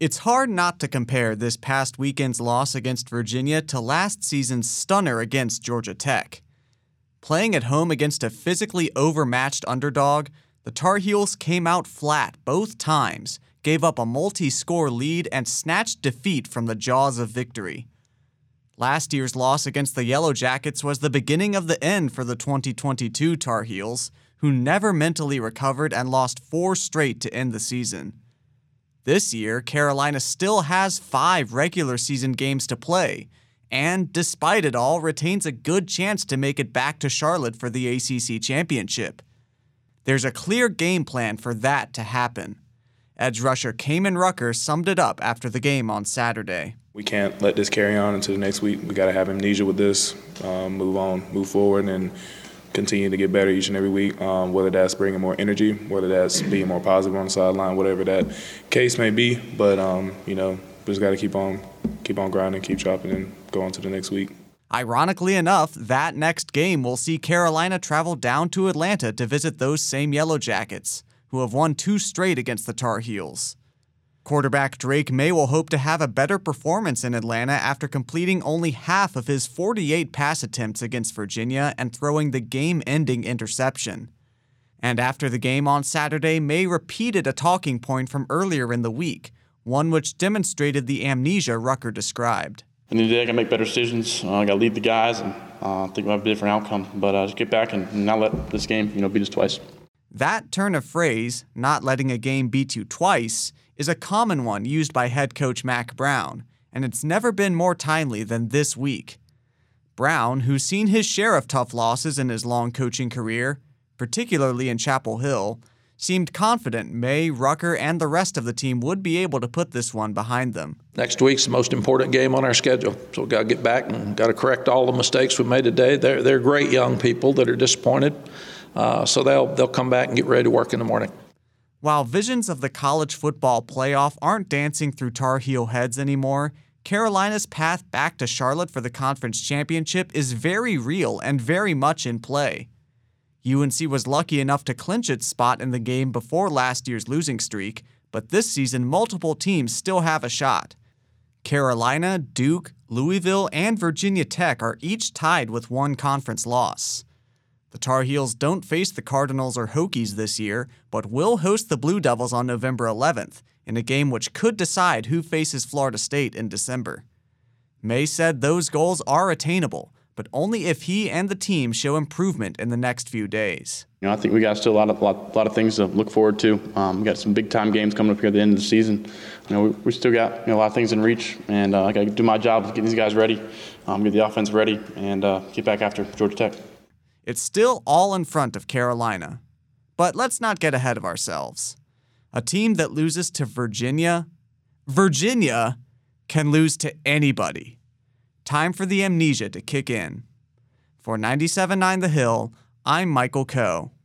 It's hard not to compare this past weekend's loss against Virginia to last season's stunner against Georgia Tech. Playing at home against a physically overmatched underdog, the Tar Heels came out flat both times, gave up a multi-score lead, and snatched defeat from the jaws of victory. Last year's loss against the Yellow Jackets was the beginning of the end for the 2022 Tar Heels, who never mentally recovered and lost 4 straight to end the season. This year, Carolina still has 5 regular season games to play, and despite it all, retains a good chance to make it back to Charlotte for the ACC Championship. There's a clear game plan for that to happen. Edge rusher Kaimon Rucker summed it up after the game on Saturday. We can't let this carry on into the next week. We got to have amnesia with this, move forward, and continue to get better each and every week, whether that's bringing more energy, whether that's being more positive on the sideline, whatever that case may be. But, we just got to keep on grinding, keep chopping, and go on to the next week. Ironically enough, that next game will see Carolina travel down to Atlanta to visit those same Yellow Jackets, who have won 2 straight against the Tar Heels. Quarterback Drake Maye will hope to have a better performance in Atlanta after completing only half of his 48 pass attempts against Virginia and throwing the game-ending interception. And after the game on Saturday, Maye repeated a talking point from earlier in the week, one which demonstrated the amnesia Rucker described. At the end of the day, I got to make better decisions. I got to lead the guys, and I think we'll have a different outcome. But just get back and not let this game, beat us twice. That turn of phrase, not letting a game beat you twice, is a common one used by head coach Mack Brown, and it's never been more timely than this week. Brown, who's seen his share of tough losses in his long coaching career, particularly in Chapel Hill, seemed confident Maye, Rucker, and the rest of the team would be able to put this one behind them. Next week's the most important game on our schedule, so we've got to get back and got to correct all the mistakes we made today. They're great young people that are disappointed, so they'll come back and get ready to work in the morning. While visions of the college football playoff aren't dancing through Tar Heel heads anymore, Carolina's path back to Charlotte for the conference championship is very real and very much in play. UNC was lucky enough to clinch its spot in the game before last year's losing streak, but this season multiple teams still have a shot. Carolina, Duke, Louisville, and Virginia Tech are each tied with 1 conference loss. The Tar Heels don't face the Cardinals or Hokies this year, but will host the Blue Devils on November 11th, in a game which could decide who faces Florida State in December. Maye said those goals are attainable, but only if he and the team show improvement in the next few days. I think we got still a lot of things to look forward to. We got some big-time games coming up here at the end of the season. We still got a lot of things in reach, and I got to do my job of getting these guys ready, get the offense ready, and get back after Georgia Tech. It's still all in front of Carolina. But let's not get ahead of ourselves. A team that loses to Virginia can lose to anybody. Time for the amnesia to kick in. For 97.9 The Hill, I'm Michael Coe.